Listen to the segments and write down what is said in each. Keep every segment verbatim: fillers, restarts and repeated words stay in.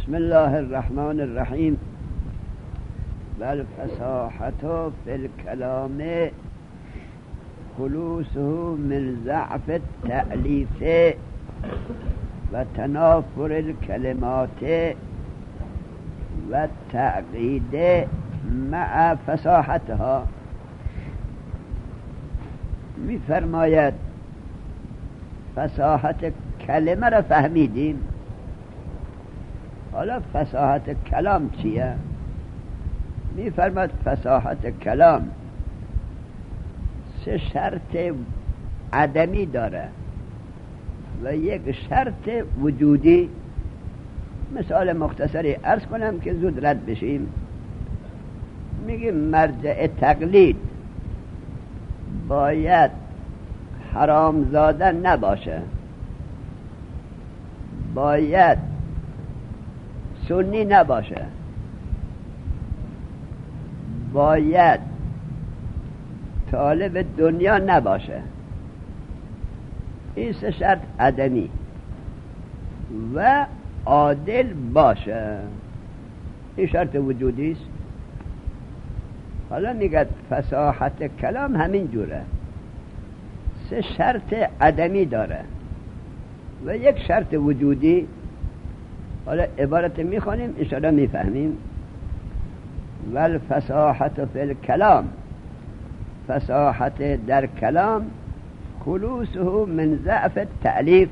بسم الله الرحمن الرحیم. والفصاحة في الكلام خلوصه من ضعف التألیف و تنافر الكلمات و تعقید مع فصاحتها. می فرماید فصاحت کلمه را فهمیدیم، حالا فصاحت کلام چیه؟ می فرماید فصاحت کلام سه شرط عدمی داره و یک شرط وجودی. مثال مختصری عرض کنم که زود رد بشیم. میگیم مرجع تقلید باید حرامزاده نباشه، باید سنی نباشه، باید طالب دنیا نباشه. این سه شرط عدمی و عادل باشه. این شرط وجودی است. حالا میگه فصاحت کلام همین جوره، سه شرط عدمی داره و یک شرط وجودی. حالا عبارت میخوانیم انشاءالله میفهمیم. والفصاحت فی الکلام، فصاحت در کلام خلوصه من ضعف التألیف،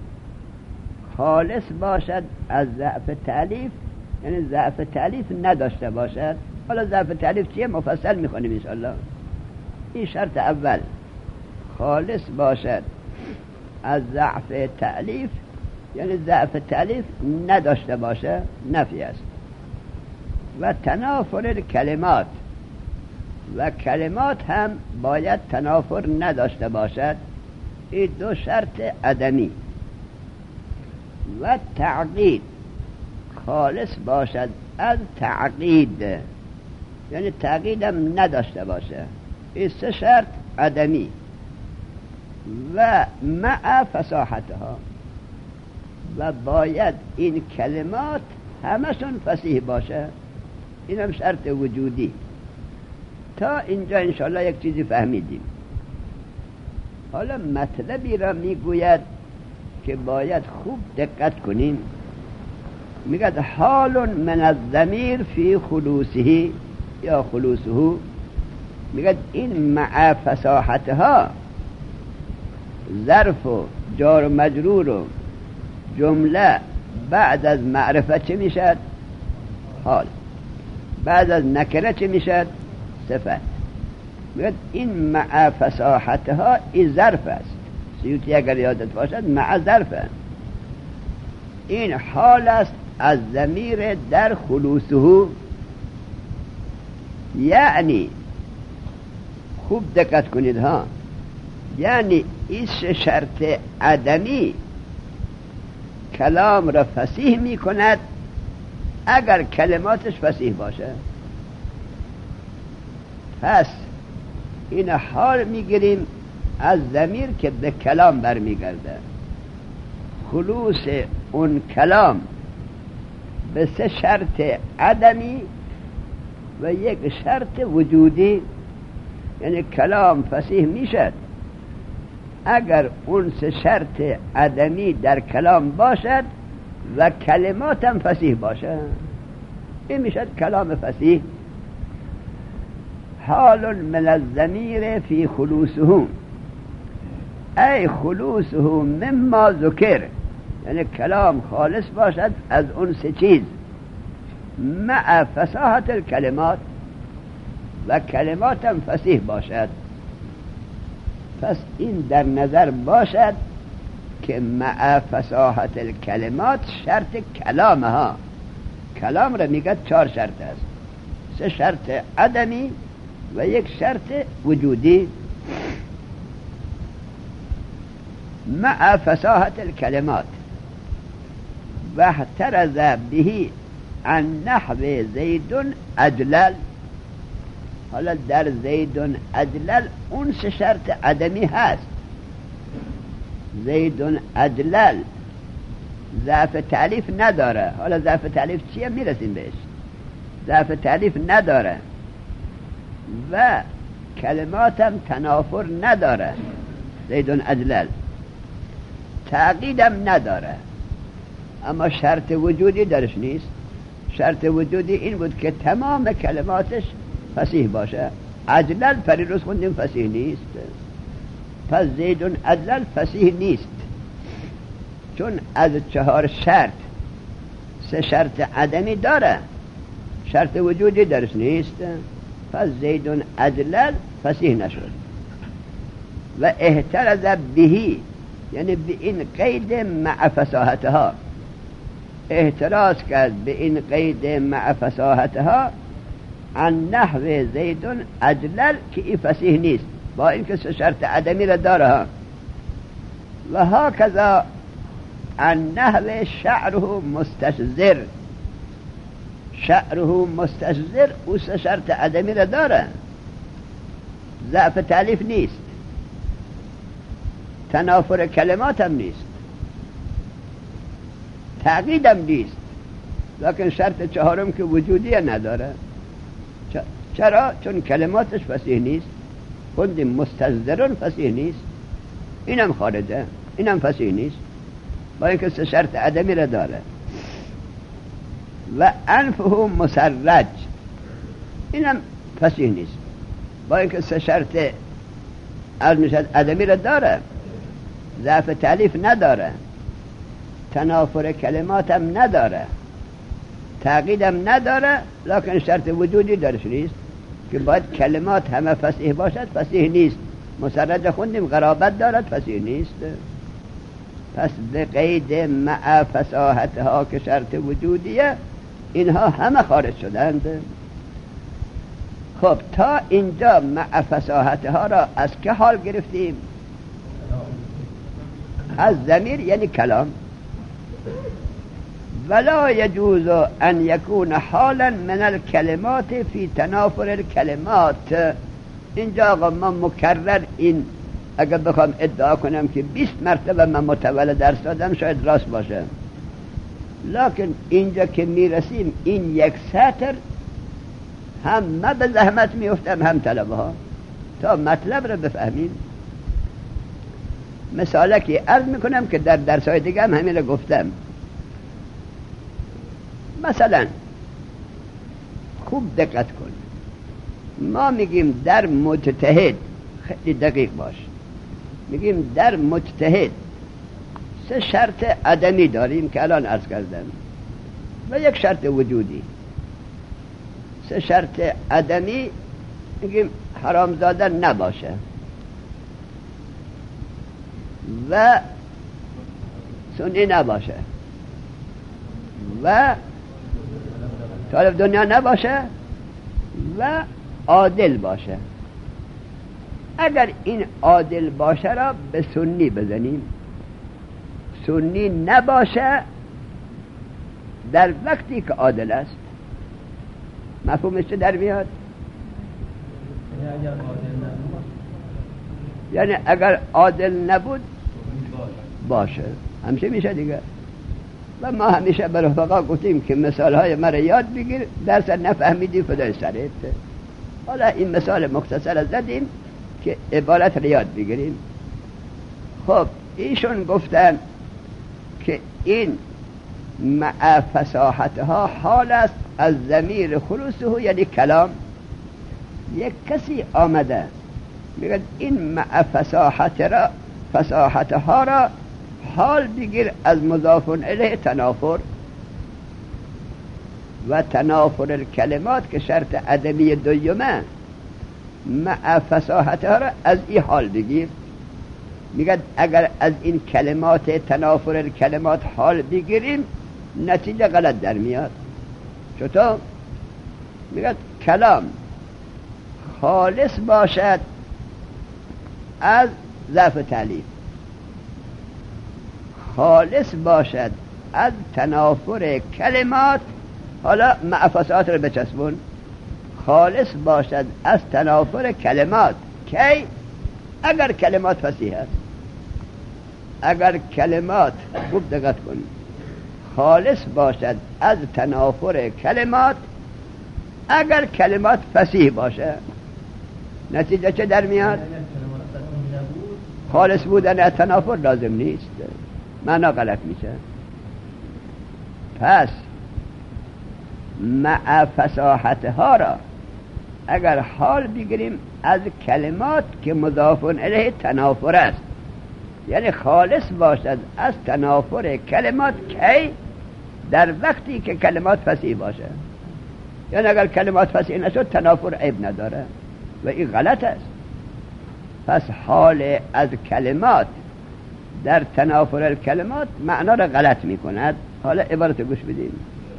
خالص باشد از ضعف تألیف، یعنی ضعف تألیف نداشته باشد. حالا ضعف تألیف چیه مفصل میخوانیم انشاءالله. این شرط اول، خالص باشد از ضعف تألیف، یعنی ضعف تألیف نداشته باشه، نفی است. و تنافر کلمات، و کلمات هم باید تنافر نداشته باشد. این دو شرط عدمی. و تعقید، خالص باشد از تعقید، یعنی تعقید هم نداشته باشه. این سه شرط عدمی و مع فصاحتها، و باید این کلمات همشون فصیح باشه. این هم شرط وجودی. تا اینجا انشاءالله یک چیزی فهمیدیم. حالا مطلبی را میگوید که باید خوب دقت کنیم. میگد حال من الضمیر فی خلوصه یا خلوصه. میگد این مع فصاحتها ظرف و جار و مجرور و جمله بعد از معرفه چه میشد؟ حال. بعد از نکره چه میشد؟ صفت. میگد این مع فصاحتها این ظرف است. سیوطی اگر یادت باشد مع ظرف است. این حال است از ضمیر در خلوصه. یعنی خوب دقت کنید ها، یعنی این شرط عدمی کلام را فصیح می کند اگر کلماتش فصیح باشه. پس این حال میگیریم از ضمیر که به کلام برمیگرده. خلوص اون کلام به سه شرط عدمی و یک شرط وجودی. یعنی کلام فصیح میشد اگر اون سه شرط عدمی در کلام باشد و کلمات هم فصیح باشد. این میشد کلام فصیح. حال من الضمیر فی خلوصه، ای خلوصه مما ذکر، یعنی کلام خالص باشد از اون سه چیز، مع فصاحت الکلمات، و کلمات هم فصیح باشد. پس این در نظر باشد که مع فصاحت الکلمات شرط کلام ها. کلام را میگه چهار شرط است، سه شرط عدمی و یک شرط وجودی. مع فصاحت الکلمات و احترز به عن نحو زید اجلل. حالا در زید اجلل اون سه شرط عدمی هست. زید اجلل ضعف تألیف نداره. حالا ضعف تألیف چیه میرسیم بهش. ضعف تألیف نداره و کلماتم تنافر نداره. زیدون اجلل تعقیدم نداره، اما شرط وجودی درش نیست. شرط وجودی این بود که تمام کلماتش فصیح باشه. اجلل پریروز خوندیم فصیح نیست، پس زیدون اجلل فصیح نیست، چون از چهار شرط سه شرط عدمی داره، شرط وجودی درش نیست، پس زیدون اجلل فصیح نشد. و احترز بهی یعنی به این قید مع فصاحتها، احتراز کرد به این قید مع فصاحتها عن نحو زیدون اجلل که این فصیح نیست، با اینکه سه شرط عدمی را داره ها. و هاکذا عن نحو شعره مستشزر، شعره مستشزر او سه شرط عدمی را داره، ضعف تألیف نیست، تنافر کلمات هم نیست، تعقیدم نیست، لکن شرط چهارم که وجودی نداره. چرا؟ چون کلماتش فصیح نیست. خوندیم مستشزرون فصیح نیست، اینم خارجه، اینم فصیح نیست، با اینکه سه شرط عدمی را داره. و انفه مسرج، اینم فصیح نیست، با اینکه سه شرط عدمی را داره، ضعف تألیف نداره، تنافر کلماتم نداره، تعقیدم نداره، لکن شرط وجودی درش نیست که باید کلمات همه فصیح باشد، فصیح نیست. مسرج خوندیم غرابت دارد، فصیح نیست. پس به قید مع فصاحتها که شرط وجودیه، اینها همه خارج شدند. خب تا اینجا مع فصاحتها را از که حال گرفتیم؟ از ضمیر یعنی کلام. ولا يجوز ان يكون حالا من الكلمات في تنافر الكلمات. اینجا آقا من مکرر این اگر بخوام ادعا کنم که بیست مرتبه من متول درس دادم شاید راست باشه، لکن اینجا که میرسیم این یک سطر هم من به زحمت میفتم هم طلبه ها تا مطلب رو بفهمیم. مثاله که عرض میکنم که در درس های دیگه هم همین رو گفتم. مثلا خوب دقت کن، ما میگیم در مجتهد، خیلی دقیق باش، میگیم در مجتهد سه شرط عدمی داریم که الان عرض کردم و یک شرط وجودی. سه شرط عدمی میگیم حرام زادن نباشه و سنی نباشه و طالب دنیا نباشه و عادل باشه. اگر این عادل باشه را به سنی بزنیم، سنی نباشه در وقتی که عادل است. مفهومش چه در میاد؟ یعنی اگر عادل نبود باشه، همشه میشه دیگه. و ما همیشه به رفقا گفتیم که مثال های مرا یاد بگیر، درس نفهمیدی فدای سرت. حالا این مثال مختصر زدیم که عبارت را یاد بگیریم. خب ایشون گفتن که این مع فصاحتها حال است از ضمیر خلوصه، یعنی کلام. یک کسی آمده میگه این مع فصاحت را فصاحتها را حال بگیر از مضاف الیه تنافر و تنافر الکلمات که شرط عدمی دویمه، مع فصاحتها را از این حال بگیر. میگه اگر از این کلمات تنافر الکلمات حال بگیریم نتیجه غلط در میاد. چطور؟ میگه کلام خالص باشد از ضعف تألیف، خالص باشد از تنافر کلمات. حالا مع فصاحت رو بچسبون، خالص باشد از تنافر کلمات. کی؟ اگر کلمات فصیح است. اگر کلمات، خوب دقت کن، خالص باشد از تنافر کلمات اگر کلمات فصیح باشه. نتیجه چه در میاد؟ خالص بودن از تنافر لازم نیست، معنا غلط میشه. پس مع فصاحتها را اگر حال بگیریم از کلمات که مضاف الیه تنافر است، یعنی خالص باشد از تنافر کلمات کی؟ در وقتی که کلمات فصیح باشه. یعنی اگر کلمات فصیح نشد تنافر عیب نداره و این غلط است. پس حال از کلمات در تنافر الکلمات معنا را غلط می کند. حالا عبارت گوش بدیم.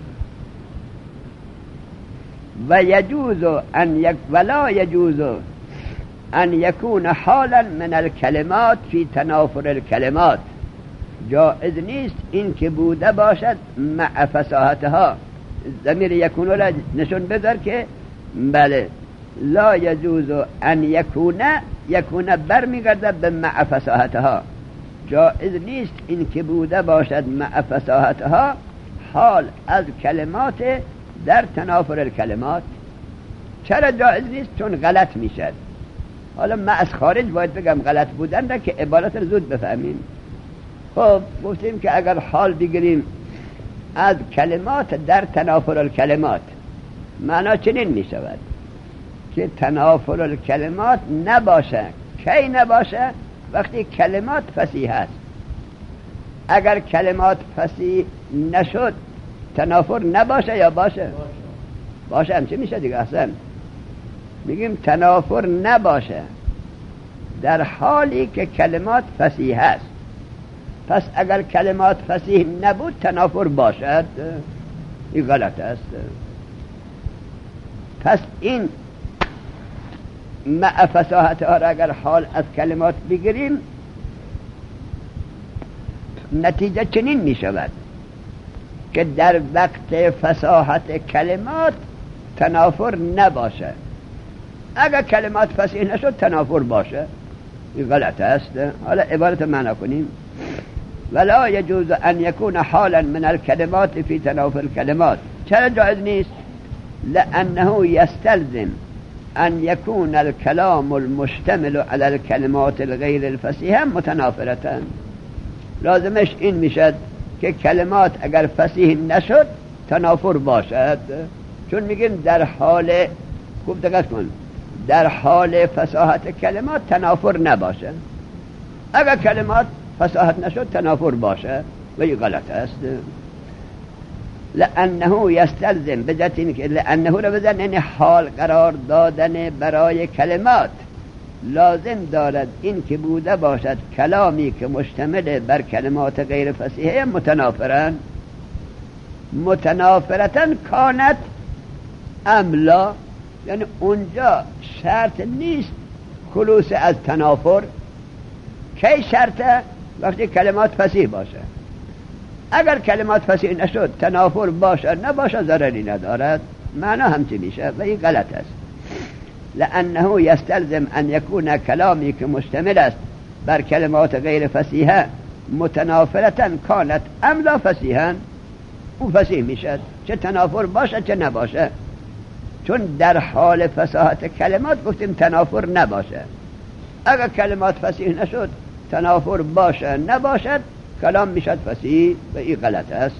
و یجوز ان یک ولا یجوز ان یکون حالا من الکلمات فی تنافر الکلمات، جائز نیست این که بوده باشد مع فصاحتها. ضمیر یکون را نشون بذار که بله لا یجوز ان یکون یکون برمیگرده به مع فصاحتها. جائز نیست این که بوده باشد مع فصاحتها حال از کلمات در تنافر الکلمات. چرا جائز نیست؟ چون غلط میشد. حالا من از خارج باید بگم غلط بودن را که عبارت رو زود بفهمیم. خب گفتیم که اگر حال بگیریم از کلمات در تنافر الکلمات، معنا چنین می شود که تنافر الکلمات نباشه. کی نباشه؟ وقتی کلمات فصیح است. اگر کلمات فصیح نشد تنافر نباشه یا باشه؟ باشه. هم چه میشه دیگه؟ اصلا میگیم تنافر نباشه در حالی که کلمات فصیح است. پس اگر کلمات فصیح نبود تنافر باشد، این غلط است. پس این مع فصاحت ها را اگر حال از کلمات بگیریم نتیجه چنین می شود که در وقت فصاحت کلمات تنافر نباشه. اگر کلمات فصیح نشد تنافر باشه، این غلط است. حالا عبارت معنا کنیم. ولا يجوز ان يكون حالا من الكلمات في تنافر الكلمات. چرا جائز نیست؟ لانه يستلزم ان يكون الكلام المشتمل على الكلمات الغير الفصيحة متنافرة. لازمش این میشد که کلمات اگر فصیح نشد تنافر باشد. چون میگیم در حال، خوب دقت کن، در حال فصاحت کلمات تنافر نباشه. اگر کلمات فصاحت نشد تنافر باشه و این غلط است. لانه یستلزم بجت این که لانه رو بزن یعنی حال قرار دادن برای کلمات لازم دارد این که بوده باشد کلامی که مشتمل بر کلمات غیر فصیحه متنافرن متنافرتن کانت املا. یعنی اونجا شرط نیست خلوص از تنافر. کی شرطه؟ وقتی کلمات فصیح باشه. اگر کلمات فصیح نشد تنافر باشه نباشه ضرری ندارد. معنا همچی میشه و این غلط است. لانه یستلزم ان یکون کلامی که مشتمل است بر کلمات غیر فصیحه متنافرتا کانت املا فصیحا، اون فصیح میشه چه تنافر باشه چه نباشه. چون در حال فصاحت کلمات گفتیم تنافر نباشه. اگر کلمات فصیح نشد تنافر باشه نباشد کلام میشد فصیح و این غلط است.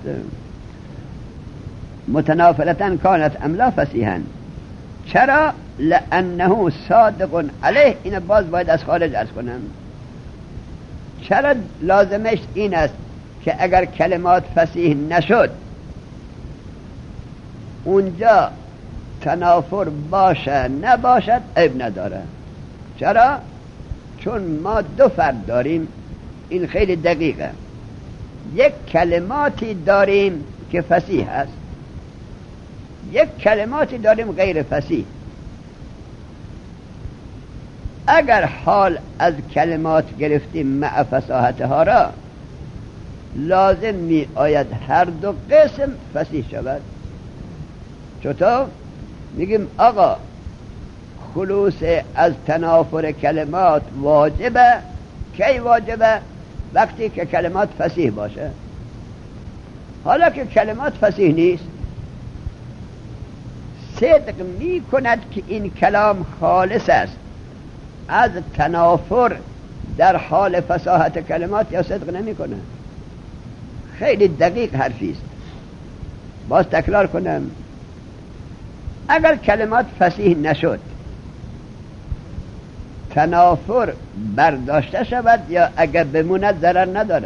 متنافرتن کانت املا فصیحا. چرا؟ لانه صادق علیه. این باز باید از خارج عرض کنم. چرا لازمش این است که اگر کلمات فصیح نشد اونجا تنافر باشه نباشد عیب نداره. چرا؟ چون ما دو فرد داریم. این خیلی دقیقه. یک کلماتی داریم که فصیح است، یک کلماتی داریم غیر فصیح. اگر حال از کلمات گرفتیم مع فصاحتها را لازم می آید هر دو قسم فصیح شود. چطور؟ میگیم آقا خلوص از تنافر کلمات واجبه. کی واجبه؟ وقتی که کلمات فصیح باشه. حالا که کلمات فصیح نیست، صدق می کند که این کلام خالص است از تنافر در حال فصاحت کلمات، یا صدق نمی کند؟ خیلی دقیق حرفی است. باز تکرار کنم، اگر کلمات فصیح نشد، تنافر برداشته شود یا اگر بموند ضرر نداره؟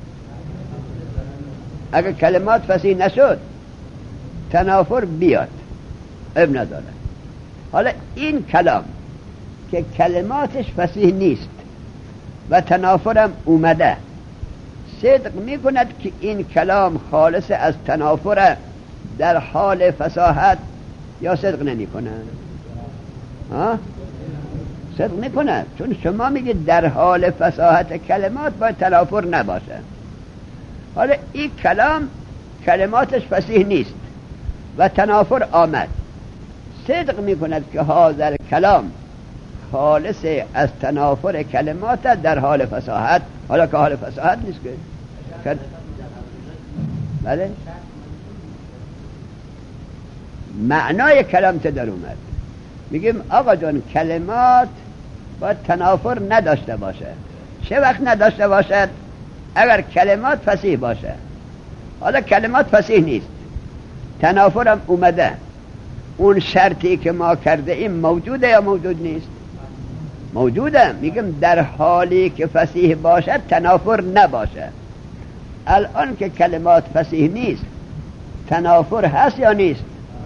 اگر کلمات فصیح نشد، تنافر بیاد، اب نداره. حالا این کلام که کلماتش فصیح نیست و تنافرم اومده، صدق می کند که این کلام خالص از تنافر در حال فصاحت، یا صدق نمی کند؟ ها؟ صدق می کند، چون شما میگید در حال فصاحت کلمات باید تنافر نباشه. حالا این کلام کلماتش فصیح نیست و تنافر آمد، صدق می کند که هذا کلام خالص از تنافر کلمات در حال فصاحت. حالا که حال فصاحت نیست که بله، معنای کلام چه در اومد؟ میگیم آقا جان کلمات باید تنافر نداشته باشه. چه وقت نداشته باشد؟ اگر کلمات فصیح باشه. حالا کلمات فصیح نیست، تنافرم اومده، اون شرطی که ما کرده این موجوده یا موجود نیست؟ موجوده. میگم در حالی که فصیح باشد تنافر نباشه. الان که کلمات فصیح نیست، تنافر هست یا نیست؟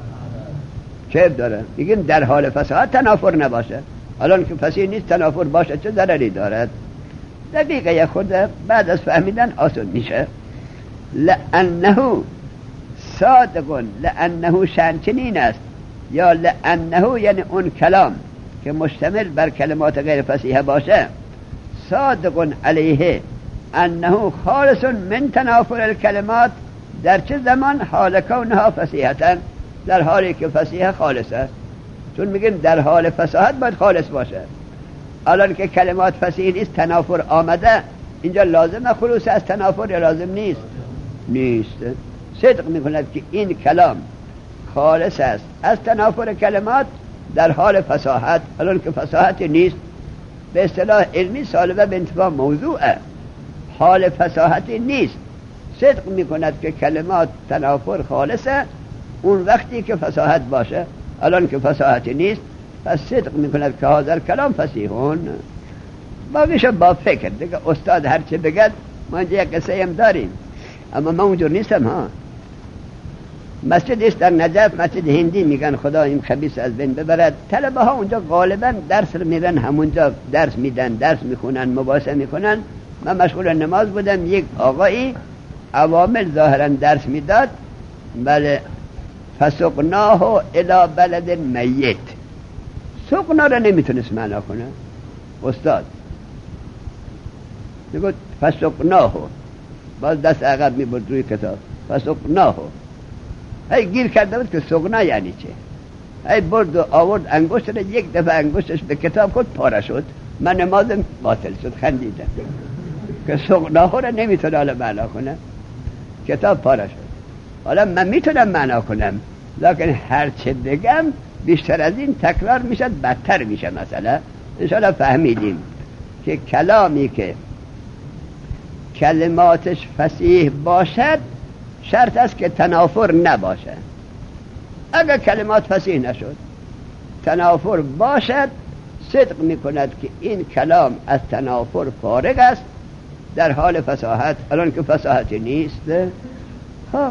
چه داره؟ میگیم در حال فصاحت تنافر نباشه. الان که فصیح نیست تنافر باشه، چه ضرری دارد؟ دقیقه خود بعد از فهمیدن آسان میشه. لأنه صادق، لأنه شنچنین است، یا لأنه یعنی اون کلام که مشتمل بر کلمات غیر فصیحه باشه، صادق علیه انه خالص من تنافر الکلمات، در چه زمان؟ حال کونها فصیحتن، در حالی که فصیحه خالص است. چون میگیم در حال فصاحت باید خالص باشه. الان که کلمات فصیح نیست، تنافر آمده، اینجا لازمه خلوص از تنافر یا لازم نیست؟ نیست. صدق میکند که این کلام خالص است از تنافر کلمات در حال فصاحت. الان که فصاحت نیست، به اصطلاح علمی سالبه به انتفاع موضوعه، حال فصاحت نیست. صدق میکند که کلمات تنافر خالصه اون وقتی که فصاحت باشه. الان که فصاحت نیست، پس صدق میکند که حاضر کلام فصیحون. باقیش با فکر دیگه، استاد هرچه بگد. ما اینجا یک قصه هم داریم، اما من اونجور نیستم. ها مسجد است در نجف، مسجد هندی، میگن خدا این خبیث از بین ببرد. طلبه ها اونجا غالبا درس میرن، همونجا درس میدن، درس میخونن، مباحثه میکنن. من مشغول نماز بودم، یک آقایی عوامل ظاهرا درس میداد. بله، فسقناه الى بلد میت. سقنا رو نمیتونست معنا کنه استاد، میگفت فسقناه، باز دست عقب میبرد روی کتاب، فسقناه. هی گیر کرده بود که سقنا یعنی چه. هی برد و آورد انگشت رو، یک دفعه انگشتش به کتاب خود پاره شد. من نمازم باطل شد، خندیدم که سقناه رو نمیتونه حالا معنا کنه، کتاب پاره شد. حالا من میتونم معنا کنم، لکن هر چه بگم بیشتر از این تکرار میشد، بدتر میشه. مثلا انشاءالله فهمیدیم که کلامی که کلماتش فصیح باشد شرط است که تنافر نباشه. اگر کلمات فصیح نشد، تنافر باشد، صدق میکند که این کلام از تنافر فارغ است در حال فصاحت. الان که فصاحت نیست، خب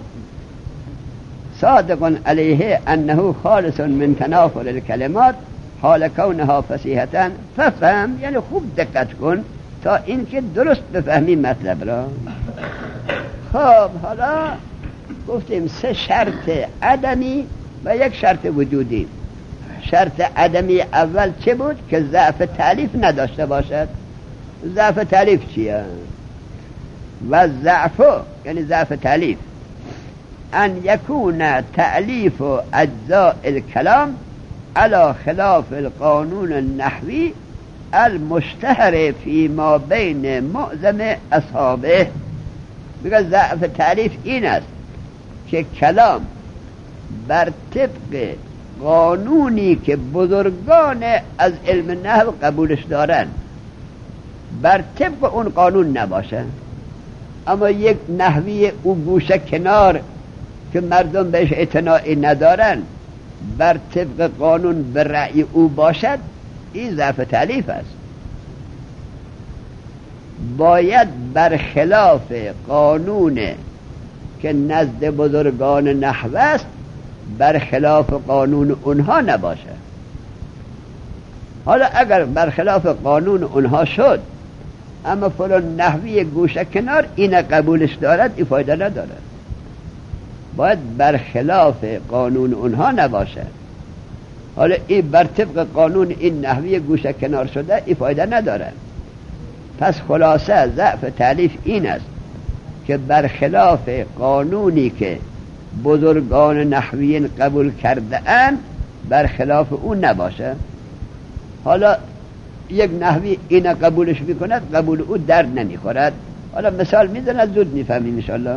صادق علیه انه خالص من تنافر الکلمات حال کونها فصیحتن. ففهم یعنی خوب دقت کن تا اینکه درست بفهمی مطلب را. خب حالا گفتیم سه شرط عدمی و یک شرط وجودی. شرط عدمی اول چه بود؟ که ضعف تالیف نداشته باشد. ضعف تالیف چیه؟ و ضعف یعنی ضعف تالیف ان یکون تألیف اجزاء الکلام على خلاف القانون النحوی المشتهر فی ما بین معظم اصحابه. میگه ضعف تعریف این است که کلام بر طبق قانونی که بزرگان از علم نحو قبولش دارن بر طبق اون قانون نباشه، اما یک نحوی او گوشه کنار که مردم بهش اعتناعی ندارن بر طبق قانون به رأی او باشد، این ضعف تألیف است. باید برخلاف قانون که نزد بزرگان نحو است برخلاف قانون اونها نباشه. حالا اگر برخلاف قانون اونها شد اما فلان نحوی گوشه کنار این قبولش دارد، این فایده نداره. باید برخلاف قانون اونها نباشه. حالا این بر طبق قانون این نحوی گوشه کنار شده، این فایده نداره. پس خلاصه ضعف تألیف این است که برخلاف قانونی که بزرگان نحویین قبول کرده اند برخلاف اون نباشه. حالا یک نحوی این قبولش میکند، قبول او درد نمیخورد. حالا مثال میزند زود میفهمیم انشاءالله.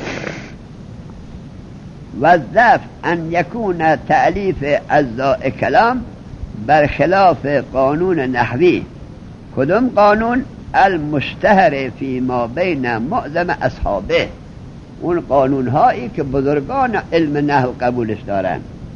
و ضعف ان یکون تألیف اجزاء کلام برخلاف قانون نحوی. کدوم قانون؟ المشتهر فی ما بین معظم اصحابه، اون قانون هایی که بزرگان علم نحو قبولش دارن.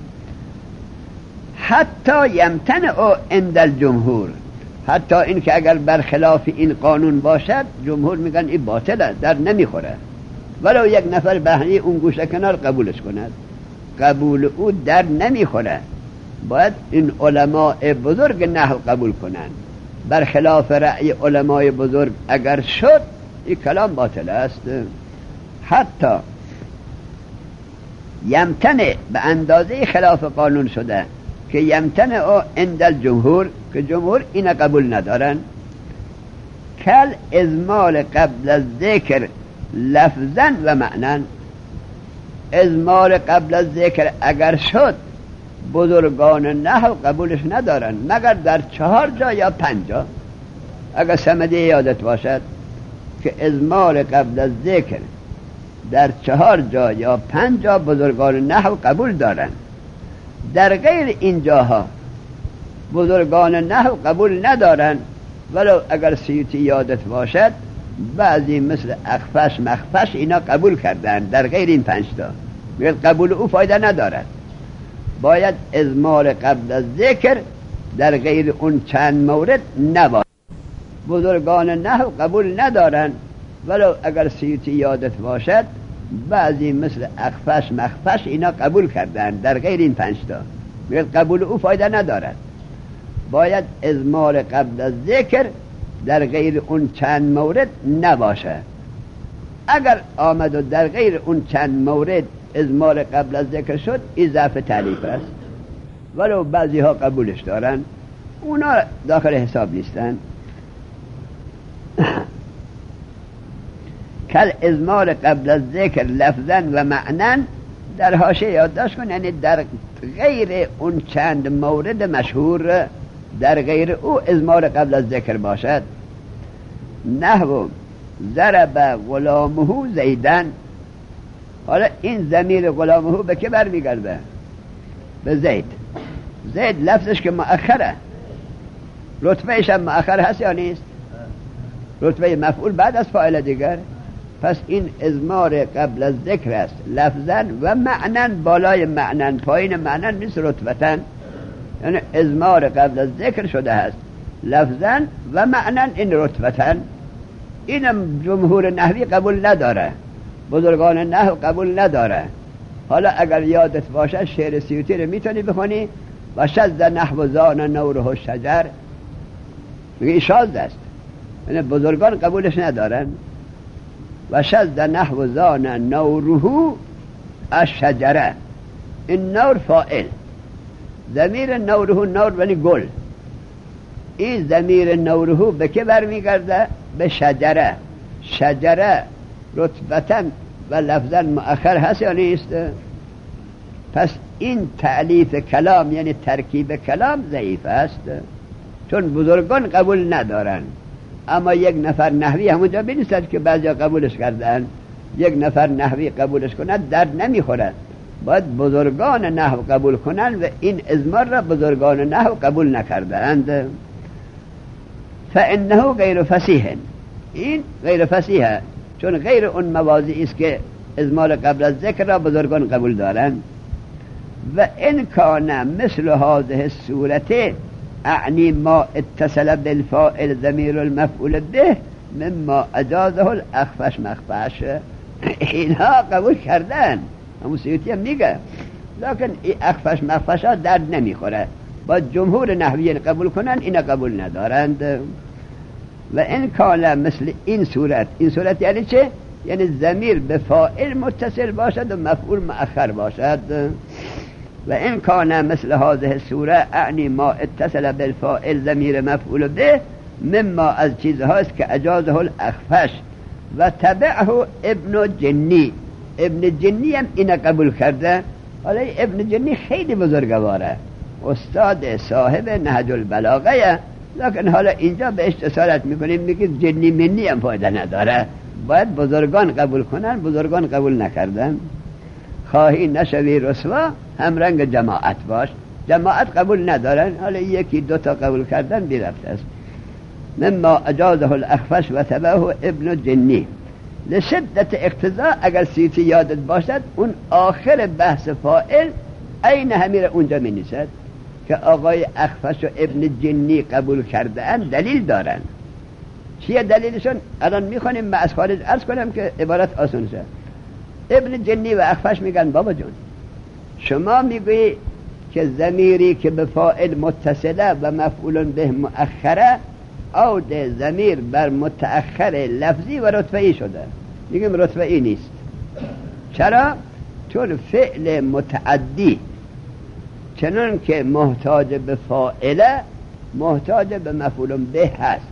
حتی یمتنع عند الجمهور، حتی این که اگر برخلاف این قانون باشد جمهور میگن این باطله، در نمیخوره، ولو یک نفر بهنی اون گوشه کنار قبولش کند، قبول او در نمیخوره. باید این علماء بزرگ نحو قبول کنند. برخلاف رأی علماء بزرگ اگر شد این کلام باطل است. حتی یمتنع به اندازه خلاف قانون شده که یمتنع عند الجمهور، که جمهور این قبول ندارن. کل ازمال قبل از ذکر لفظا و معنی. ازمال قبل از ذکر اگر شد بزرگان نحو قبولش ندارن مگر در چهار جا یا پنج جا. اگر سمدی یادت باشد که ازمال قبل از ذکر در چهار جا یا پنج جا بزرگان نحو قبول دارن، در غیر این جاها بزرگان نحو قبول ندارن. ولو اگر سیوطی یادت باشد بعضی مثل اخفش مخفش اینا قبول کردن در غیر این پنج تا، میگه قبول او فایده ندارد. باید ازمال قبل از ذکر در غیر اون چند مورد نباشد. بزرگان نحو قبول ندارن، ولو اگر سیوطی یادت باشد بعضی مثل اخفش مخفش اینا قبول کردن در غیر این پنج تا، میگه قبول او فایده ندارد. باید ازمال قبل از ذکر در غیر اون چند مورد نباشه. اگر آمد و در غیر اون چند مورد ازمال قبل از ذکر شد این ضعف تألیف است، ولو بعضی ها قبولش دارن، اونا داخل حساب نیستن. کل ازمال قبل از ذکر لفظا و معنی، در حاشیه یادداشت کن، یعنی در غیر اون چند مورد مشهور در غیر او ازمال قبل از ذکر باشد. نحو ضرب غلامه زیدن. حالا این ضمیر غلامه به که برمیگرده؟ به زید. زید لفظش که مؤخره، رتبهش هم مؤخر هست یا نیست؟ رتبه مفعول بعد از فاعل دیگر. پس این ازمار قبل از ذکر است لفظا و معنن، بالای معنن پایین معنن نیست، رتبتن. یعنی ازمار قبل از ذکر شده است لفظا و معنن، این رتبتن. اینم جمهور نحوی قبول نداره، بزرگان نحو قبول نداره. حالا اگر یادت باشه شعر سیوطی رو میتونی بخونی، و شد نحو زان نوره شجر، میگه شاذ است، یعنی بزرگان قبولش ندارن. و شد نحو زان نوره الشجره، این نور فاعل، ضمیر نوره نور یعنی گل، این ضمیر نوره به که برمیگرده؟ به شجره. شجره رتبتا و لفظا مؤخر هست یا نیست؟ پس این تألیف کلام یعنی ترکیب کلام ضعیف است، چون بزرگان قبول ندارن. اما یک نفر نحوی همونجا بنیستد که بعضی قبولش کردن، یک نفر نحوی قبولش کند درد نمیخورد، باید بزرگان نحو قبول کنند و این ازمار را بزرگان نحو قبول نکردند. فانه غیر فصیح، این غیر فصیحه، چون غیر اون مواضعی است که ازمار قبل از ذکر را بزرگان قبول دارند. و ان کان مثل هذه الصورت اعنی ما اتصل بالفاعل ضمیر المفعول به مما اجازه الاخفش مخفش. اینها قبول کردن، همون سیوطی هم میگه، لیکن این اخفش مخفش ها درد نمیخوره، با جمهور نحویین قبول کنن، اینا قبول ندارند. و این کان مثل این صورت، این صورت یعنی چه؟ یعنی ضمیر به فاعل متصل باشد و مفعول مؤخر باشد. و این کان مثل هذه الصوره اعنی ما اتصل بالفاعل ضمیر مفعول به مما از چیزهاست که اجازه الاخفش. و تبعه ابن جنی، ابن جنی هم اینا قبول کرده. حالا ابن جنی خیلی بزرگواره، استاد صاحب نهج البلاغه، لکن حالا اینجا به اختصارت میکنیم، میگیم جنی منی هم فایده نداره، باید بزرگان قبول کنن، بزرگان قبول نکردن. خواهی نشوی رسوا هم رنگ جماعت باش، جماعت قبول ندارن، حالا یکی دوتا قبول کردن بیرفت است. مما اجازه الاخفش و تبعه ابن جنی. لشدت اقتضا، اگر سیتی یادت باشد اون آخر بحث فائل این همیر اونجا می نیست که آقای اخفش و ابن جنی قبول کرده ان، دلیل دارن. چیه دلیلشون؟ الان میخونیم، من از خارج عرض کنم که عبارت آسان شد. ابن جنی و اخفش میگن بابا جون، شما میگوی که ضمیری که به فاعل متصله و مفعول به مؤخره عود ضمیر بر متأخر لفظی و رتبه‌ای شده. میگیم رتبه‌ای نیست. چرا؟ چون فعل متعدی چنان که محتاج به فاعله محتاج به مفعول به هست،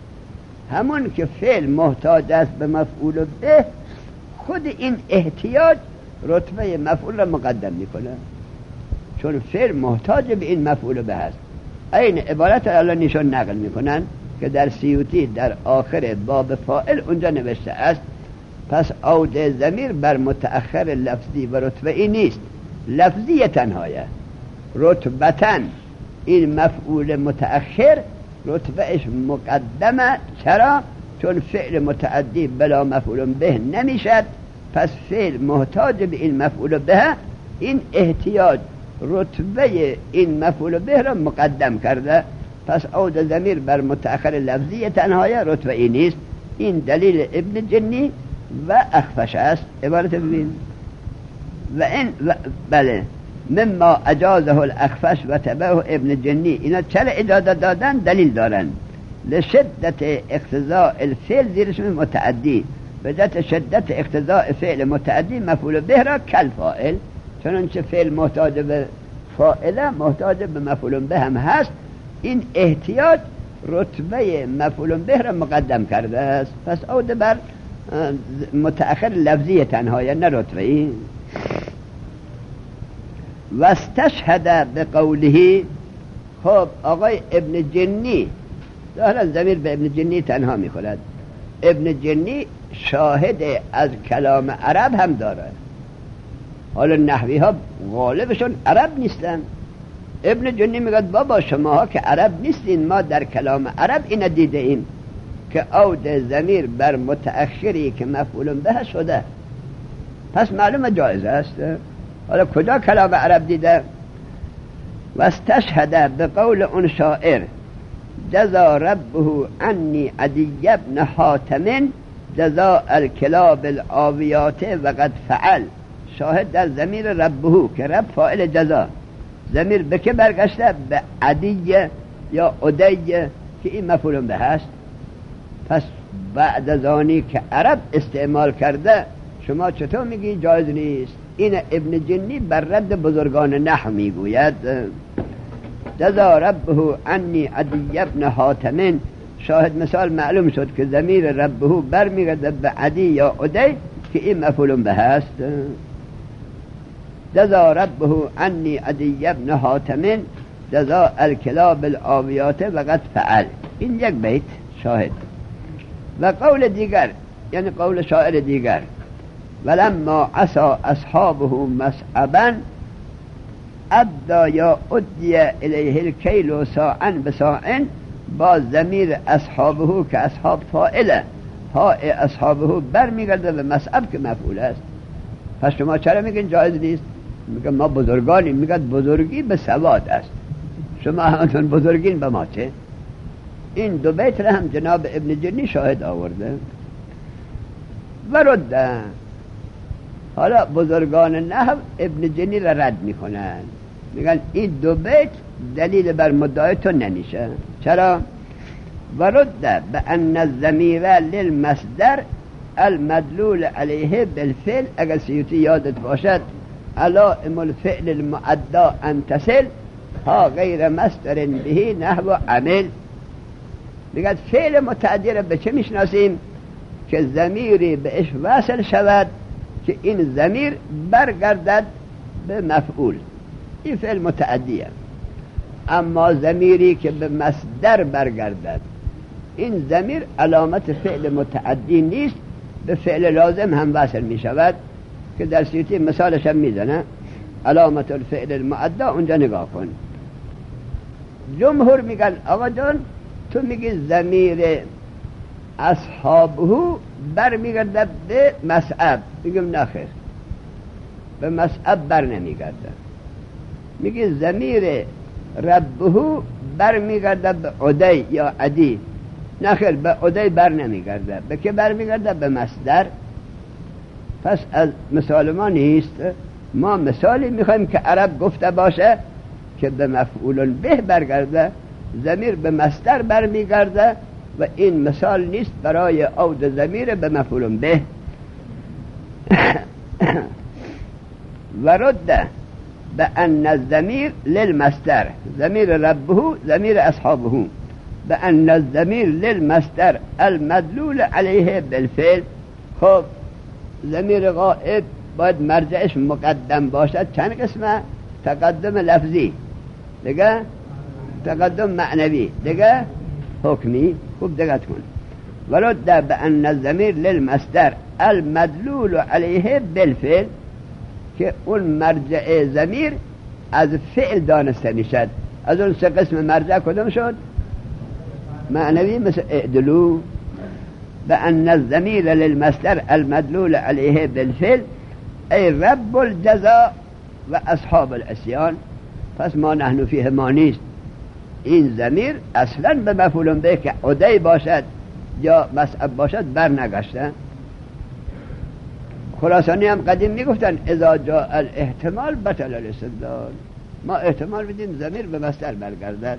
همون که فعل محتاج است به مفعول به، خود این احتیاج رتبه مفعول را مقدم میکنه، چون فعل محتاج به این مفعول به هست. این عبارت را الان نشان نقل میکنن که در سیوطی در آخر باب فاعل اونجا نوشته است. پس عود ضمیر بر متأخر لفظی و رتبه‌ای نیست، لفظی تنهایه. رتبتن این مفعول متأخر رتبهش مقدمه. چرا؟ چون فعل متعدی بلا مفعول به نمیشد، پس فعل محتاج به این مفعول به، این احتیاج رتبه این مفعول به را مقدم کرده. پس عود ضمیر بر متأخر لفظی تنهایه، رتبه‌ای نیست. این دلیل ابن جنی و اخفش است. عبارت ببین. و این و بله مما اجازه الاخفش و تبعه ابن جنی، اینا چرا اجازه دادن؟ دلیل دارن. لشدت اقتضاء الفعل زیرشون متعدی، به جهت شدت اقتضاء فعل متعدی مفعول به را کل فاعل، چنانچه فعل محتاج به فاعله محتاج به مفعول به هم هست، این احتیاج رتبه مفعول به را مقدم کرده است. پس عود بر متأخر لفظی تنهایه، نه رتبه‌ای. و استشهد بقوله، خب آقای ابن جنی دارن ضمیر به ابن جنی تنها میخورد. ابن جنی شاهد از کلام عرب هم داره. حالا نحوی ها غالبشون عرب نیستن. ابن جنی میگه بابا شماها که عرب نیستین، ما در کلام عرب این دیده ایم که عود ضمیر بر متأخری که مفعول به شده، پس معلومه جایز است. حالا کجا کلام عرب دیده؟ و استشهد بقول اون شاعر جزا ربه عنی عدی بن حاتم جزا الکلاب العاویات و قد فعل. شاهد در ضمیر ربه که رب فاعل جزا، ضمیر به که برگشته؟ به عدی یا عدی که این مفعول به هست. پس بعد از آنی که عرب استعمال کرده شما چطور میگی جایز نیست؟ این ابن جنی بر رد بزرگان نحو میگوید. جزا ربه عنی عدی بن حاتم، شاهد مثال معلوم شد که ضمیر ربه برمیگرده به عدی یا عدی که این مفعول به هست. جزا ربه عنی عدی بن حاتم جزا الکلاب العاویات و قد فعل. این یک بیت شاهد. و قول دیگر، یعنی قول شاعر دیگر، ولما عصى اصحابه مسعبا ابدا یا ادی الیه الکیل ساعا بساع، با ضمیر اصحابه که اصحاب فاعله، ها اصحابه برمیگرده به مسعب که مفعول است. پس شما چرا میگین جایز نیست؟ میگن ما بزرگانیم. میگن بزرگی به سواد است، شما همتون بزرگین به ما چه؟ این دو بیت را هم جناب ابن جنی شاهد آورده. و رده، حالا بزرگان نحو ابن جنی را رد میکنن، میگن این دو بیت دلیل بر مدعای تو نمیشه. چرا؟ و رده بأن الضمیر للمصدر المدلول علیه بالفعل، اگر سیوطی یادت باشد علائم الفعل المعدا ان تصل ها غیر مصدر به نحو عمل. میگه فعل متعدی را به چه میشناسیم؟ که ضمیری بهش وصل شود که این ضمیر برگردد به مفعول، این فعل متعدیه. اما ضمیری که به مصدر برگردد، این ضمیر علامت فعل متعدی نیست، به فعل لازم هم وصل می شود که در سیوطی مثالش هم می زنه. علامت الفعل المعدا اونجا نگاه کن. جمهور میگن آقا جان تو میگی ضمیر اصحابه بر میگرده به مسعب، میگم نخیر، به مسعب بر نمیگرده. میگی ضمیر ربه بر میگرده به عدی یا عدی، نخیر، به عدی بر نمیگرده. به که بر میگرده؟ به مصدر. پس از مثال ما نیست. ما مثالی میخوایم که عرب گفته باشه که به مفعول به برگرده، ضمیر به مصدر برمیگرده و این مثال نیست برای عود ضمیر به مفعول به. و رده بأن الضمیر للمصدر، ضمیر ربه ضمیر اصحابه، بأن الضمیر للمصدر المدلول علیه بالفعل. خب ضمیر غائب باید مرجعش مقدم باشد. چند قسمه؟ تقدم لفظی، دیگه تقدم معنوی، دیگه حکمی. خوب دقت کن. ورد بأن الضمیر للمصدر المدلول علیه بالفعل، که اون مرجع ضمیر از فعل دانسته میشد. از اون سه قسم مرجع کدوم شد؟ معنوی، مثل اعدلو. بأن الضمیر للمصدر المدلول علیه بالفعل ای رب الجزا و اصحاب العصیان. پس ما نحن فیه ما نیست. این ضمیر اصلا به مفعول به که عدی باشد یا مسعب باشد بر نگشته. خراسانی هم قدیم میگفتن اذا جاء الاحتمال بطل الاستدلال. ما احتمال بدیم ضمیر به مصدر برگردد.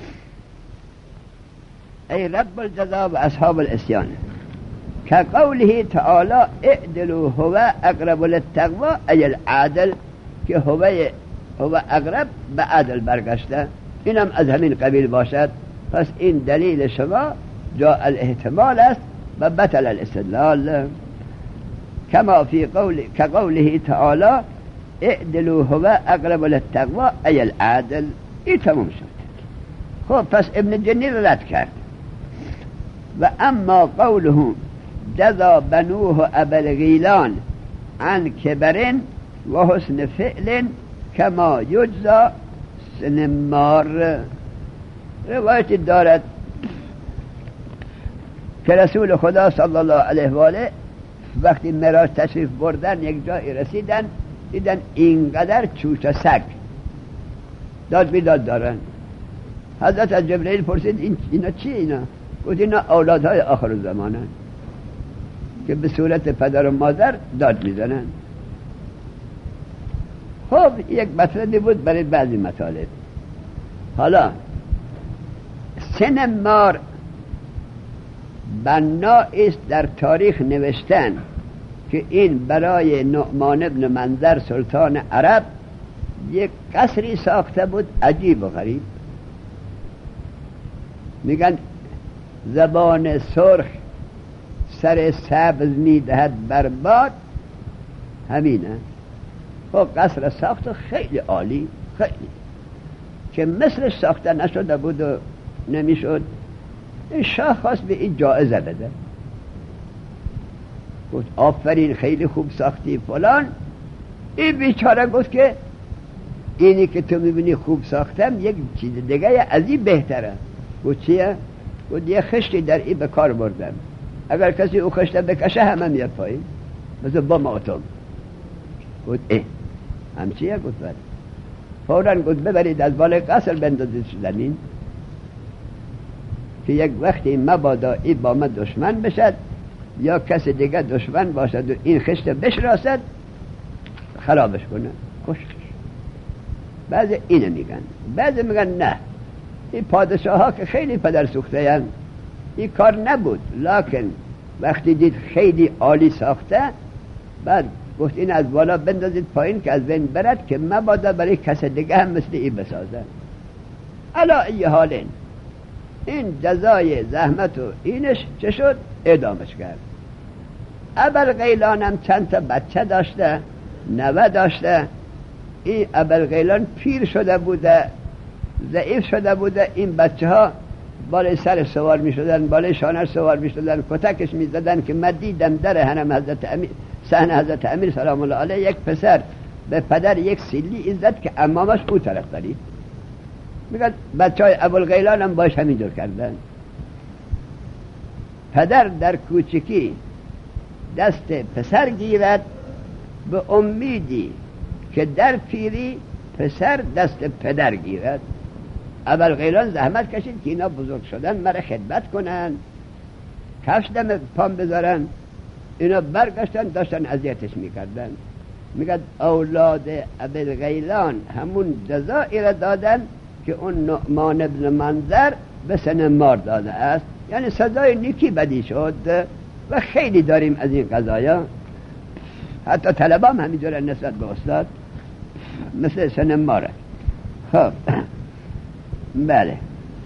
ای رب الجزا و اصحاب العصیان، که قوله تعالی اعدلوا هو اقرب للتقوی ای العادل، که هو هو اقرب به عدل برگشته، اینم از همین قبیل باشد. پس این دلیل شما جاء الاحتمال است و بطل الاستدلال. کما فی قول که قوله تعالی اعدلوا هو اقرب للتقوی ای العادل. این تموم شد. خب پس ابن جنی رد کرد. و اما قوله جزا بنوه ابلغیلان عن کبرن و حسن فعل کما یجزا سنمار. روایت دارد که رسول خدا صلی الله علیه و آله وقتی معراج تشریف بردن یک جایی رسیدن، دیدن اینقدر چوچه سگ داد بیداد دارن. حضرت از جبرئیل پرسید این اینا چی اینا؟ گفت اینا اولادهای آخر زمانن که به صورت پدر و مادر داد میزنن. خب یک مطلبی بود برای بعضی مطالب. حالا سن مار بنایی است در تاریخ نوشتن که این برای نعمان ابن منظر سلطان عرب یک قصری ساخته بود عجیب و غریب. میگن زبان سرخ سر سبز میدهد برباد، همینه. خب قصر ساخت خیلی عالی، خیلی که مثلش ساخته نشده بود و نمیشد. این شاه خواست به این جایزه بده. گفت آفرین خیلی خوب ساختی فلان. این بیچاره گفت که اینی که تو میبینی خوب ساختم یک چیز دیگه از این بهتره. گفت چیه؟ گفت یه خشتی در این به کار بردم، اگر کسی او خشت بکشه همه میاد پایین مثل با ماتم. گفت اه همچیه؟ گفت بله. فوراً گفت ببرید از بالای قصر بندازید زمین که یک وقتی مبادا این با من دشمن بشد یا کسی دیگه دشمن باشد و این خشت بشراسد خرابش کنه، کشش. بعضی اینو میگن، بعضی میگن نه این پادشاه ها که خیلی پدر سوخته هن این کار نبود، لکن وقتی دید خیلی عالی ساخته بعد گفت این از بالا بندازید پایین که از بین برد که مبادا برای کس دیگه هم مثل این بسازن. علا ای حالین این جزای زحمت و اینش چه شد؟ اعدامش کرد. ابوالغیلان هم چند تا بچه داشته، نوه داشته. این ابوالغیلان پیر شده بوده، ضعیف شده بوده. این بچه ها بالای سر سوار می شدن، بالای شانه سوار می شدن، کتکش می زدن که من دیدم در حرم حضرت امیر صحن حضرت امیر سلام الله علیه یک پسر به پدر یک سیلی زد که امامش او طرف دارید. میگن بچه های ابوالغیلان هم باش همینجور کردن. پدر در کوچکی دست پسر گیرد به امیدی که در پیری پسر دست پدر گیرد. ابوالغیلان زحمت کشید که اینا بزرگ شدن مرا خدمت کنن، کفش دم پام بذارن. اینا برگشتن داشتن اذیتش میکردن. میگد اولاد ابوالغیلان همون جزایی را دادن که اون نعمان ابن منظر به سن مار داده است، یعنی سزای نیکی بدی شد. و خیلی داریم از این قضایا، حتی طلبه هم همینجور نسبت به استاد مثل سن ماره. خب بله.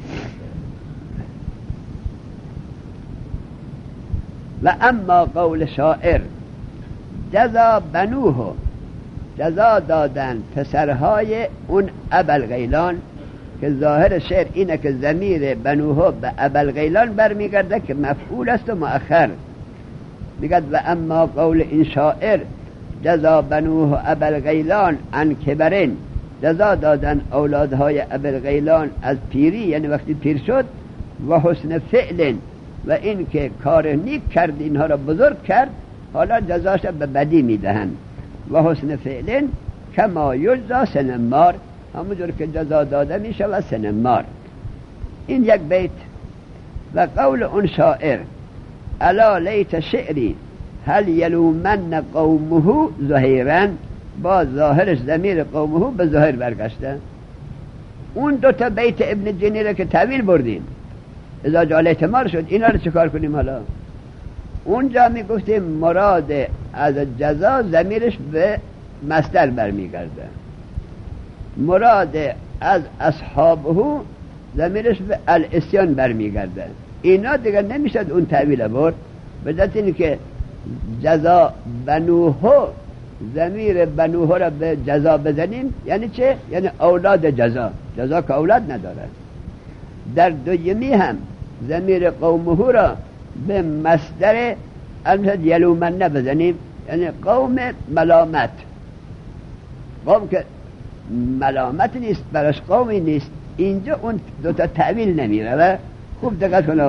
و اما قول شاعر جزا بنوه، جزا دادن پسرهای اون ابوالغیلان، که ظاهر شعر اینه که ضمیر بنوه به ابوالغیلان برمیگرده که مفعول است و مؤخر. میگه و اما قول این شاعر جزا بنوه ابوالغیلان عن کبرین، جزا دادن اولادهای ابوالغیلان از پیری، یعنی وقتی پیر شد، و حسن فعل، و این که کار نیک کرد اینها را بزرگ کرد، حالا جزاش به بدی میدهند. و حسن فعل کما یجزا سن مار، همونجور که جزا داده میشه و سن مار. این یک بیت. و قول اون شاعر الا لیت شعری هل یلومن قومه زهیرن، با ظاهرش ضمیر قومه به ظاهر برگشته. اون دو تا بیت ابن جنیره که تعویل بردیم اذا جال احتمال شد، اینا رو چکار کنیم؟ حالا اونجا می گفتیم مراد از جزا ضمیرش به مصدر برمیگرده، مراد از اصحابه ضمیرش به الاسیان برمیگرده. اینا دیگه نمیشد اون تعویل برد، به جهت اینه که جزا بنوه، ضمیر بنوه را به جزا بزنیم یعنی چه؟ یعنی اولاد جزا. جزا که اولاد نداره. در دویمی هم ضمیر قومه را به مصدر امثل یلومنه بزنیم، یعنی قوم ملامت. قوم که ملامت نیست، براش قومی نیست. اینجا اون دوتا تعویل نمیره. و خوب دقت کنه.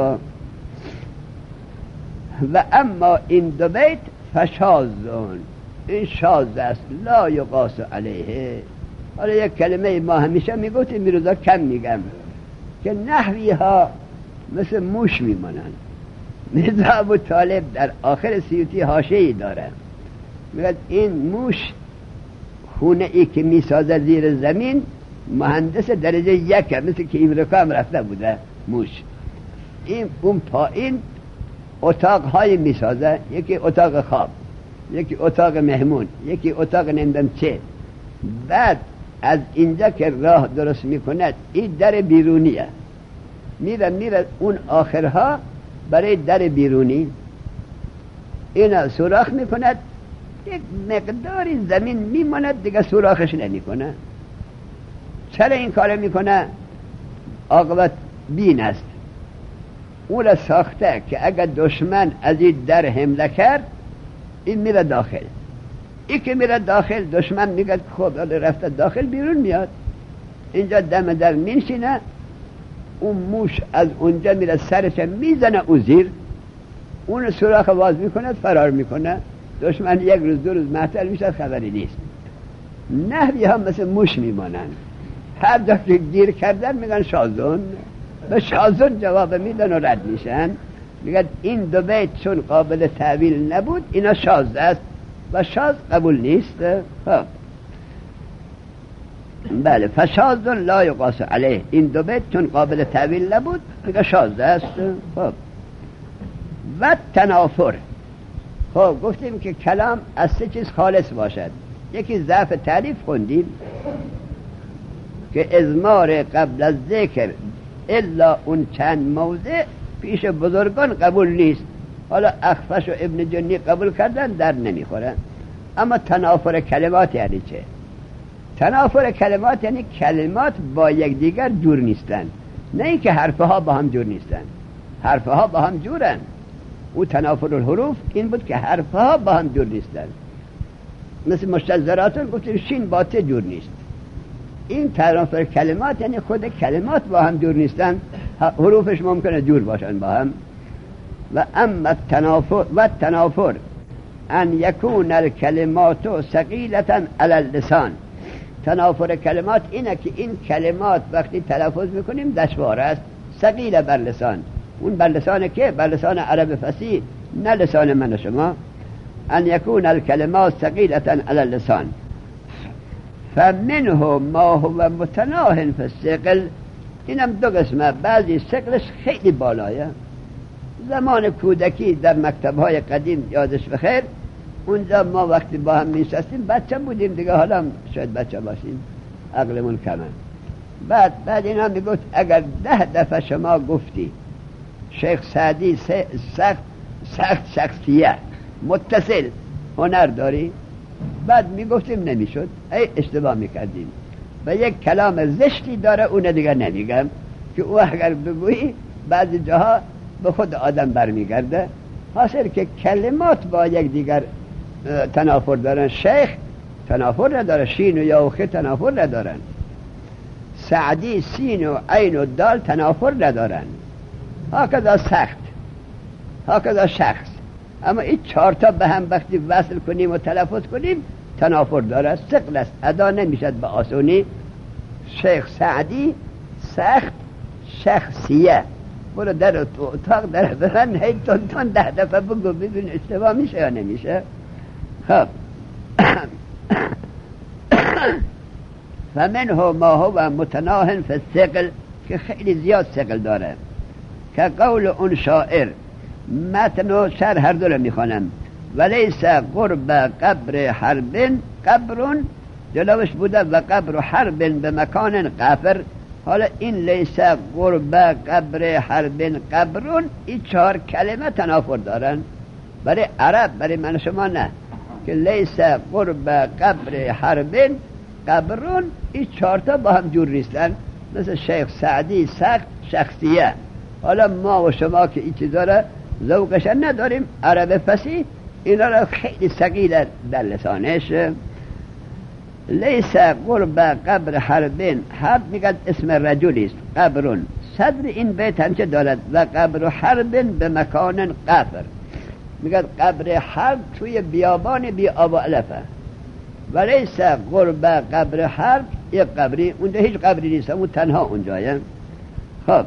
و اما این دو بیت فشازون، این شاز است، لا یقاس علیه. حالا یک کلمه ما همیشه میگوتیم میروزا کم میگم که نحوی ها مثل موش میمانن. میرزا ابو طالب در آخر سیوطی حاشیه‌ای داره، میگه این موش خونه ای که میسازه زیر زمین مهندس درجه یک، مثل که امریکا هم رفته بوده موش. این اون پایین اتاق های میسازه، یکی اتاق خواب، یکی اتاق مهمون، یکی اتاق نمیدونم چه. بعد از اینجا که راه درست میکند این در بیرونیه، میره میره اون آخرها برای در بیرونی اینا سوراخ میکند، یک مقداری زمین میماند دیگه سوراخش نمیکنه. چرا این کار میکنه؟ عاقبت بین است. اون را ساخته که اگر دشمن از این در حمله کرد این میره داخل. این که میره داخل دشمن میگه خب رفته داخل، بیرون میاد، اینجا دم در میشینه، اون موش از اونجا میره سرش میزنه او زیر، اون سوراخ باز میکنه، فرار میکنه، دشمن یک روز دو روز معطل میشه، خبری نیست. نحوی هم مثل موش میمانن، هر جا که گیر کردن میگن شازون، به شازون جواب میدن و رد میشن، میگن این دو بیت چون قابل تعویل نبود اینا شاز است و شاز قبول نیست. خب بله، فشازون لا یقاس علیه، این دو بیت چون قابل تعویل نبود میگه شاز است. خب و تنافر، خب گفتیم که کلام از سه چیز خالص باشد. یکی ضعف تعریف خوندیم که ازمار قبل از ذکر الا اون چند موضع پیش بزرگان قبول نیست. حالا اخفش و ابن جنی قبول کردن، در نمیخورن. اما تنافر کلمات یعنی چه؟ تنافر کلمات یعنی کلمات با یک دیگر جور نیستن، نه ای که حرفها با هم جور نیستن، حرفها با هم جورن. او تنافر الحروف این بود که حرفها با هم جور نیستن، مثل مشتزراتون گفتیم شین با ته جور نیست. این تنافر کلمات یعنی خود کلمات با هم جور نیستن، حروفش ممکنه جور باشن با هم. و اما تنافر و تنافر ان یکون الکلمات ثقیلة علی اللسان، تنافر کلمات اینه که این کلمات وقتی تلفظ میکنیم دشوار است، ثقیل بر لسان. اون بر لسان که؟ بر لسان عرب فصیح، نه لسان من و شما. ان یکون الکلمات ثقیلة علی اللسان فمنه ما هو متناه فی الثقل، اینم دو قسمه، بعضی ثقلش خیلی بالایه. زمان کودکی در مکتب‌های قدیم یادش بخیر، اونجا ما وقتی با هم میشستیم بچه بودیم دیگه، حالا شاید بچه باشیم، عقلمون کمه. بعد بعد اینا میگفت اگر ده دفعه شما گفتی شیخ سعدی سخت سخت شخصیت متصل هنر داری، بعد میگفتیم نمیشد، ای اشتباه میکردیم. و یک کلام زشتی داره اون دیگه نمیگم، که او اگر بگویی بعضی جاها به خود آدم برمیگرده. حاصل که کلمات با یک دیگر تنافر دارن. شیخ تنافر نداره، شین و یا و خ تنافر ندارن. سعدی سین و عین و دال تنافر ندارن. هکذا سخت، هکذا شخص. اما این چهار تا به هم وقتی وصل کنیم و تلفظ کنیم تنافر داره، ثقل است، ادا نمیشد به آسونی. شیخ سعدی سخت شخصیه، برو در اتاق در برن هی تون تون ده دفعه بگو ببین اشتباه میشه یا نمیشه. خب فمنه ما هو متناه فی الثقل، که خیلی زیاد ثقل داره، که قول اون شاعر. متن و شعر هر دو رو میخوانم. ولیس قرب قبر حرب قبرون، جلوش بوده و قبر حرب به مکان قفر. حالا این لیس قرب قبر حرب قبرون، این چهار کلمه تنافر دارن. برای عرب، برای من شما نه، که لیس قرب قبر حرب قبرون، این چهار تا با هم جور نیستن. مثل شیخ سعدی سخت شخصیه. حالا ما و شما که این چیزا را ذوقش نداریم، عرب فصیح اینا را خیلی ثقیل در لسانش. لیس قرب قبر حربین، حرب میگد اسم رجلی است، قبرون. صدر این بیت همچه دارد و قبر حربین به مکان قفر، میگد قبر حرب توی بیابان بی آب و علفه. و لیس قرب قبر حرب، یک قبری اونجا هیچ قبری نیست، اون تنها اونجایه. خب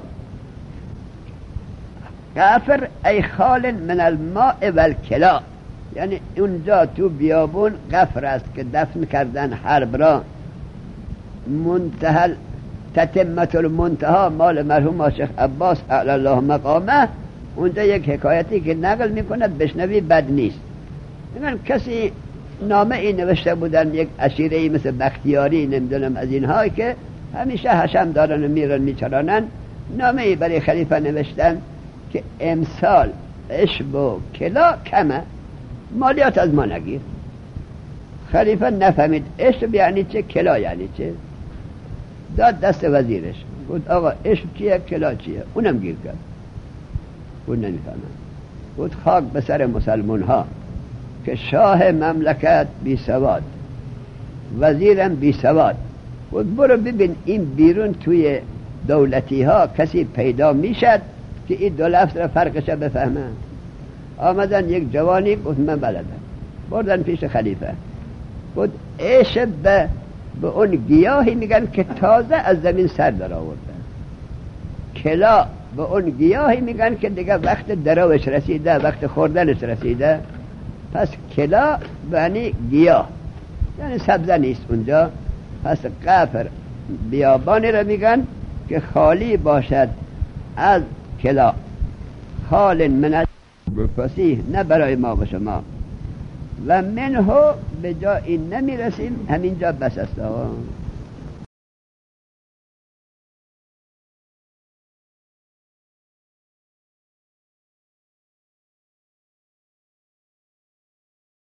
قفر ای خال من الماء والکلا، یعنی اونجا تو بیابون قفر است که دفن کردن حرب را. منتهل تتمت المنتها مال مرحوم شیخ عباس اعلی الله مقامه، اونجا یک حکایتی که نقل میکنه بشنوی بد نیست. میگن کسی نامه ای نوشته بودن، یک عشیره ای مثل بختیاری نمیدونم از اینها که همیشه حشم دارن و میرن میچرانن، نامه ای برای خلیفه نوشتن که امسال عشب و کلا کمه، مالیات از ما نگیر. خلیفه نفهمید عشب یعنی چه، کلا یعنی چه، داد دست وزیرش، گفت آقا عشب چیه کلا چیه، اونم گیر کرد، اون نمیفهمه. گفت خاک به سر مسلمان ها که شاه مملکت بی سواد، وزیرم بی سواد، خود برو ببین این بیرون توی دولتی ها کسی پیدا میشد که این دو لفظ را فرقش بفهمه؟ آمدن یک جوانی گفت من بلدم، بردن پیش خلیفه، گفت ایش به به اون گیاهی میگن که تازه از زمین سر در آورده، کلا به اون گیاهی میگن که دیگه وقت دروش رسیده، وقت خوردنش رسیده. پس کلا یعنی گیاه، یعنی سبزه نیست اونجا. پس قفر بیابانی را میگن که خالی باشد از کلا، خال من فصیح، نه برای ما و شما. و منه به جا این نمیرسیم، همینجا بس است.